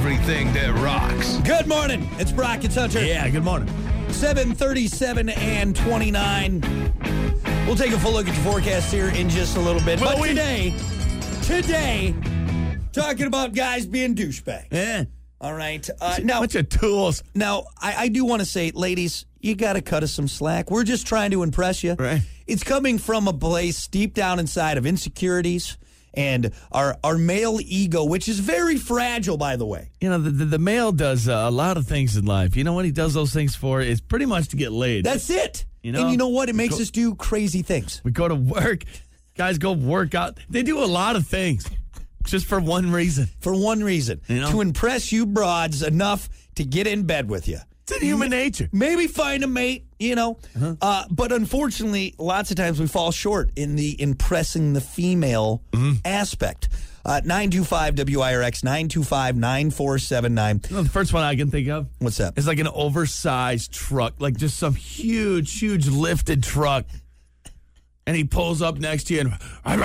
everything that rocks. Good morning. It's Brock. It's Hunter. Yeah, good morning. 7:37 and 29. We'll take a full look at your forecast here in just a little bit. But today, talking about guys being douchebags. Yeah. All right. Now, bunch of tools. Now, I do want to say, ladies, you got to cut us some slack. We're just trying to impress you. Right. It's coming from a place deep down inside of insecurities and our male ego, which is very fragile, by the way. You know, the male does a lot of things in life. You know what he does those things for? Is pretty much to get laid. That's it. You know? And you know what? It makes us do crazy things. We go to work. Guys go work out. They do a lot of things just for one reason. For one reason. You know? To impress you broads enough to get in bed with you. It's in human nature. Maybe find a mate, you know. But unfortunately, lots of times we fall short in the impressing the female aspect. 925-WIRX, 925-9479. You know, the first one I can think of. What's that? It's like an oversized truck, like just some huge lifted truck. And he pulls up next to you and...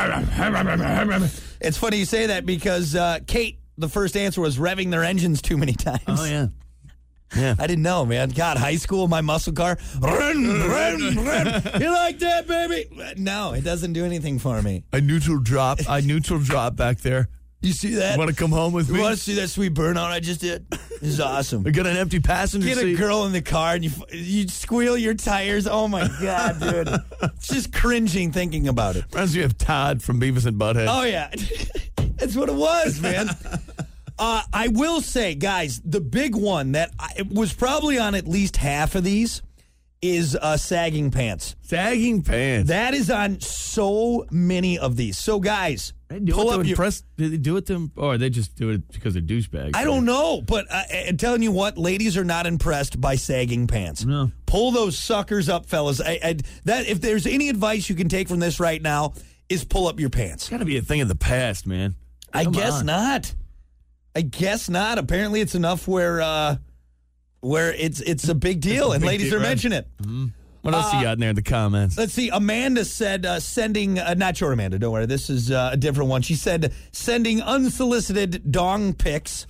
It's funny you say that because Kate, the first answer was revving their engines too many times. Oh, yeah. Yeah. I didn't know, man. God, high school, my muscle car. Run. You like that, baby? No, it doesn't do anything for me. I neutral drop back there. You see that? You want to come home with me? You want to see that sweet burnout I just did? This is awesome. We got an empty passenger Get seat. a girl in the car and you squeal your tires. Oh, my God, dude. It's just cringing thinking about it. Reminds me of Todd from Beavis and Butthead. Oh, yeah. That's what it was, man. I will say, guys, the big one that was probably on at least half of these is sagging pants. Sagging pants. That is on so many of these. So, guys, pull up your... Did they do it to them? Or they just do it because they're douchebags? I don't know, but I'm telling you what, ladies are not impressed by sagging pants. No. Pull those suckers up, fellas. That if there's any advice you can take from this right now is pull up your pants. It's got to be a thing of the past, man. I guess not. Apparently, it's enough where it's a big deal, and ladies are mentioning it. Mm-hmm. What else you got in there in the comments? Let's see. Amanda said sending, not your Amanda, don't worry. This is a different one. She said sending unsolicited dong pics.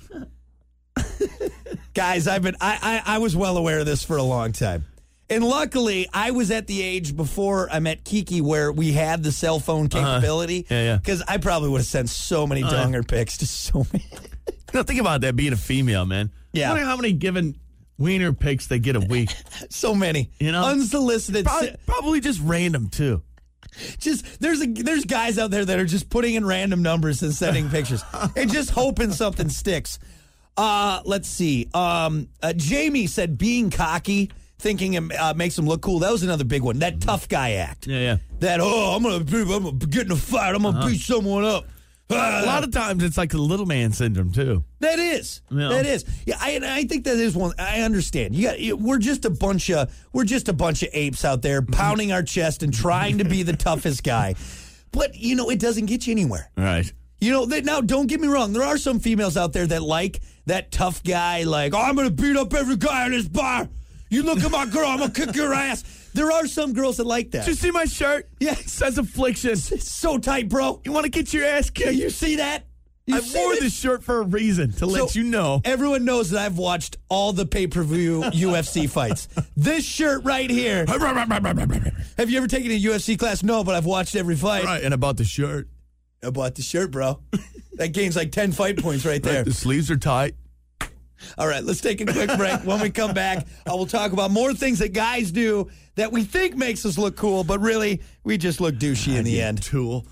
Guys, I was well aware of this for a long time. And luckily, I was at the age before I met Kiki where we had the cell phone capability. Yeah. Because I probably would have sent so many donger pics to so many. Now, think about that being a female, man. Yeah. I wonder how many given wiener pics they get a week. So many. You know? Unsolicited. Probably just random, too. Just there's guys out there that are just putting in random numbers and sending pictures and just hoping something sticks. Let's see. Jamie said being cocky, thinking it makes him look cool. That was another big one. That tough guy act. Yeah. That I'm gonna get in a fight. I'm gonna beat someone up. A lot of times it's like the little man syndrome too. That is. Yeah. That is. Yeah, I think that is one. I understand. We're just a bunch of apes out there pounding our chest and trying to be the toughest guy. But it doesn't get you anywhere. Right. Now don't get me wrong. There are some females out there that like that tough guy. Like, I'm going to beat up every guy in this bar. You look at my girl, I'm going to kick your ass. There are some girls that like that. Did you see my shirt? Yeah. It says affliction. It's so tight, bro. You want to get your ass kicked? Yeah, you see that? I wore this shirt for a reason, to let you know. Everyone knows that I've watched all the pay-per-view UFC fights. This shirt right here. Have you ever taken a UFC class? No, but I've watched every fight. Right, and I bought the shirt. I bought the shirt, bro. That gains like 10 fight points right there. Right, the sleeves are tight. All right, let's take a quick break. When we come back, I will talk about more things that guys do that we think makes us look cool, but really, we just look douchey in the end. Tool.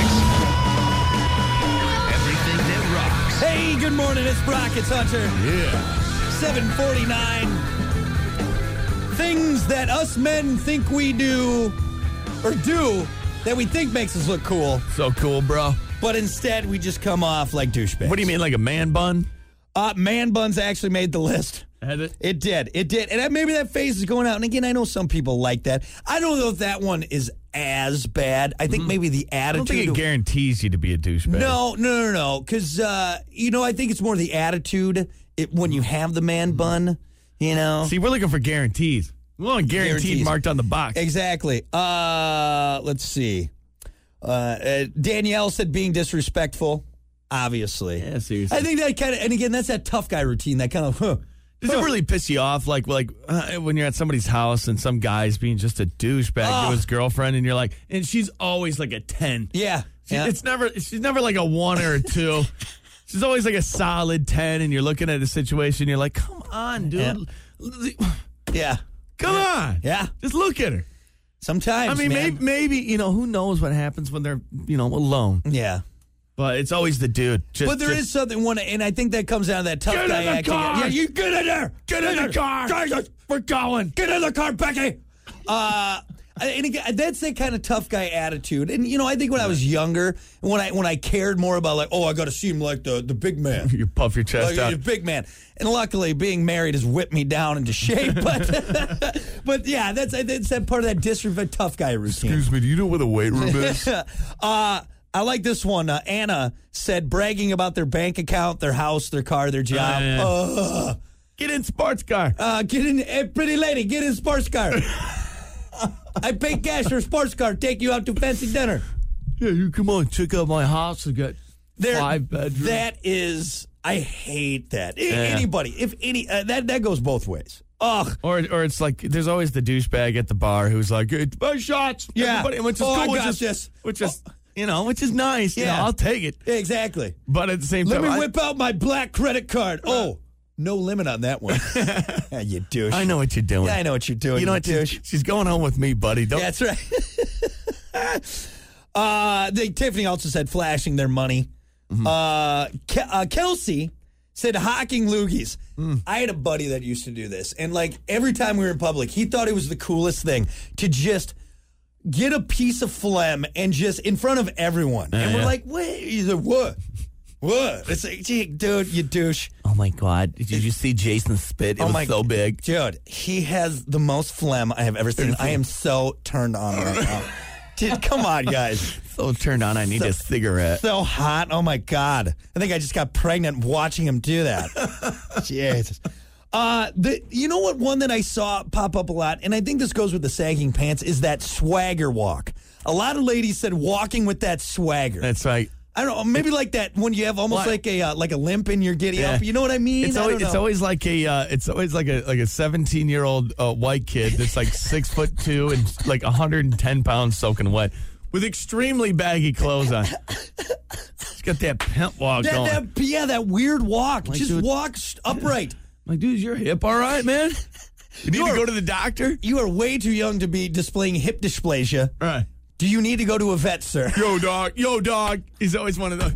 Everything that rocks. Hey, good morning. It's Brock. It's Hunter. Yeah. 7:49. Things that us men think we do that we think makes us look cool, So cool, bro. but instead we just come off like douchebags. What do you mean, like a man bun? Man buns actually made the list. Had it? It did. And maybe that phase is going out. And again, I know some people like that. I don't know if that one is as bad. I think maybe the attitude. I don't think it guarantees you to be a douchebag. No. Because, I think it's more the attitude when you have the man bun, See, we're looking for guarantees. We want guaranteed marked on the box. Exactly. Let's see. Danielle said being disrespectful. obviously. Yeah, seriously. I think that kind of, and again, that's that tough guy routine. That kind of, Does it really piss you off, like when you're at somebody's house and some guy's being just a douchebag to his girlfriend, and you're like, and she's always like a 10. Yeah. She's never like a 1 or a 2. She's always like a solid 10, and you're looking at the situation, you're like, come on, dude. Yeah. Come on. Yeah. Just look at her. Sometimes, I mean, man. maybe, who knows what happens when they're, alone. Yeah. But it's always the dude. But there is something, and I think that comes down to that tough Get guy in the acting. car! Yeah, you get in there! Get in the car! We're going! Get in the car, Becky! And again, that's that kind of tough guy attitude. And, I think when I was younger, when I cared more about, like, I got to seem like the big man. You puff your chest out. The big man. And luckily, being married has whipped me down into shape. But yeah, that's that part of that disrespect tough guy routine. Excuse me, do you know where the weight room is? I like this one. Anna said bragging about their bank account, their house, their car, their job. Get in sports car. Get in, pretty lady, get in sports car. I pay cash for a sports car. Take you out to fancy dinner. Yeah, you come on, check out my house. I got 5 bedrooms. That is, I hate that. Anybody, if any, that goes both ways. Ugh. Or it's like there's always the douchebag at the bar who's like, hey, buy shots. Yeah. Everybody, which is I cool, got this. which is nice. Yeah. I'll take it. Exactly. But at the same Let time, me whip out my black credit card. No limit on that one. Yeah, you douche. I know what you're doing. Yeah, I know what you're doing. You know what? douche. She's going home with me, buddy. Don't. Yeah, that's right. Tiffany also said flashing their money. Kelsey said hawking loogies. I had a buddy that used to do this. And like every time we were in public, he thought it was the coolest thing to just get a piece of phlegm and just in front of everyone. And we're like, wait, he's like, what? What? It's like, gee, dude, you douche. Oh my God! Did you see Jason spit? It was so big, dude. He has the most phlegm I have ever seen. I am so turned on right now. Dude, come on, guys. So turned on. I need a cigarette. So hot. Oh my God! I think I just got pregnant watching him do that. Jesus. You know what? One that I saw pop up a lot, and I think this goes with the sagging pants, is that swagger walk. A lot of ladies said walking with that swagger. That's right. I don't know, maybe like that when you have almost like a limp in your giddy up. You know what I mean? It's always like a 17-year-old white kid that's like 6'2" and like 110 pounds soaking wet with extremely baggy clothes on. He's got that pimp walk going. That weird walk. Like, just dude, walk upright. Like, dude, is your hip all right, man? You need to go to the doctor? You are way too young to be displaying hip dysplasia. Right. Do you need to go to a vet, sir? Yo, dog. He's always one of those.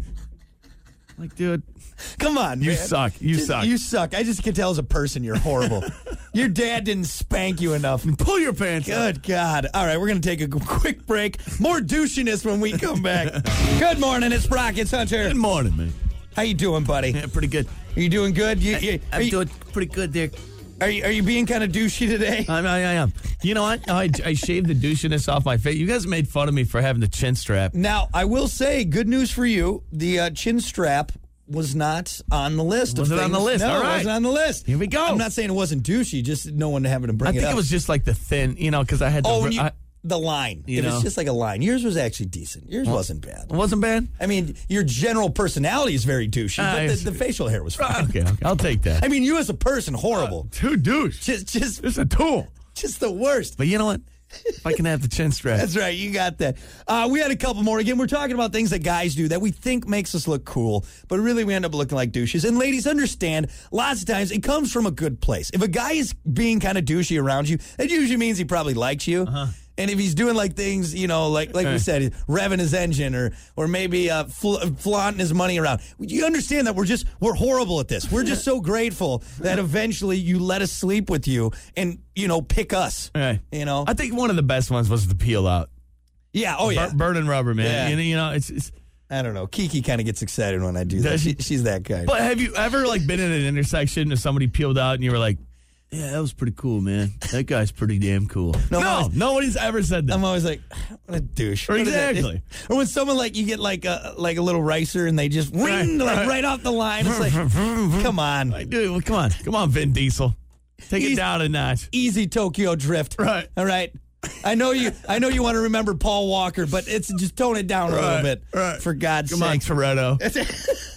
Like, dude. Come on, You man. suck. You suck. You suck. I just can tell as a person you're horrible. Your dad didn't spank you enough. Pull your pants up. Good God. All right, we're going to take a quick break. More douchiness when we come back. Good morning. It's Brock. It's Hunter. Good morning, man. How you doing, buddy? Yeah, pretty good. Are you doing good? I'm doing pretty good there. Are you being kind of douchey today? I am. You know what? I shaved the douchiness off my face. You guys made fun of me for having the chin strap. Now, I will say, good news for you. The chin strap was not on the list. Was it on the list? No, All right. it wasn't on the list. Here we go. I'm not saying it wasn't douchey, just no one having to bring it up. I think it was just like the thin, because I had the... the line. You know? It was just like a line. Yours was actually decent. Yours wasn't bad. It wasn't bad? I mean, your general personality is very douchey, but the facial hair was fine. Okay. I'll take that. I mean, you as a person, horrible. Too douche. Just It's a tool. Just the worst. But you know what? If I can have the chin strap. That's right. You got that. We had a couple more. Again, we're talking about things that guys do that we think makes us look cool, but really we end up looking like douches. And ladies, understand, lots of times it comes from a good place. If a guy is being kind of douchey around you, that usually means he probably likes you. And if he's doing like things, like we said, revving his engine or maybe flaunting his money around, you understand that we're horrible at this. We're just so grateful that eventually you let us sleep with you and, pick us. Right. I think one of the best ones was the peel out. Yeah. Oh, yeah. Burning rubber, man. Yeah. It's I don't know. Kiki kind of gets excited when I do that. She's that guy. But have you ever been in an intersection and somebody peeled out and you were like, yeah, that was pretty cool, man. That guy's pretty damn cool. No, nobody's ever said that. I'm always like, what a douche. Exactly. Or when someone you get like a little ricer and they just right off the line. It's like, come on. Like, dude, come on, Vin Diesel. Take it down a notch. Easy Tokyo Drift. Right. All right. I know you want to remember Paul Walker, but it's just tone it down a little bit. Right. For God's sake. Come on, Toretto.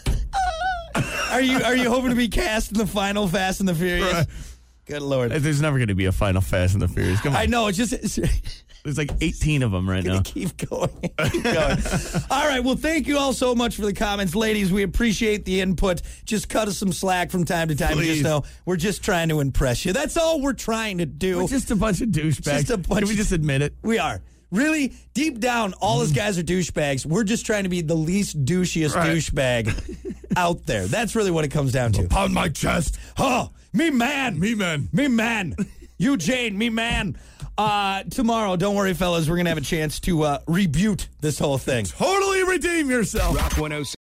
Are you hoping to be cast in the final Fast and the Furious? Right. Good Lord. There's never going to be a final Fast and the Furious. Come on. I know. It's There's like 18 of them right now. keep going. Keep going. All right. Well, thank you all so much for the comments. Ladies, we appreciate the input. Just cut us some slack from time to time. Please. Just know we're just trying to impress you. That's all we're trying to do. We're just a bunch of douchebags. Can we just admit it? We are. Really, deep down, all us guys are douchebags. We're just trying to be the least douchiest douchebag out there. That's really what it comes down to. Pound my chest. Oh, me man. Me man. Me man. You, Jane, me man. Tomorrow, don't worry, fellas, we're going to have a chance to rebuke this whole thing. Totally redeem yourself. Rock 106.